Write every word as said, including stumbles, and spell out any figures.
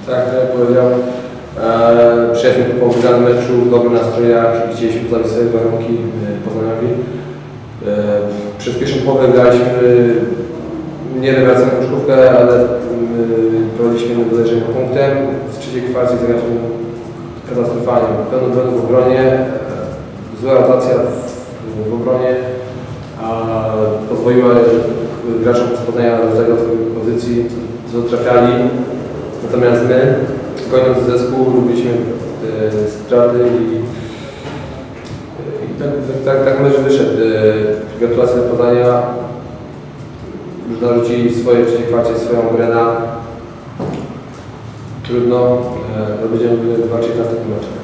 Tak, tak jak powiedziałem, e, przyjechaliśmy tu po wygranym meczu, w dobrych nastrojach, chcieliśmy postawić sobie warunki Poznaniowi. E, przez pierwszą połowę graliśmy nie rewelacyjną koszykówkę, ale e, prowadziliśmy do uderzenia punktem. W trzeciej kwarcie zagraliśmy katastrofalnie, pełno błędów w obronie, e, zła rotacja w, w obronie, a pozwoliła graczom z Poznania do tego pozycji, co trafiali. Natomiast my, kończąc zespół, lubiliśmy e, straty i, i tak, tak, tak mecz wyszedł. E, gratulacje do Poznania. Już narzucili swoje w trzeciej kwarcie swoją grę na trudno, e, będziemy walczyć w następnym meczu.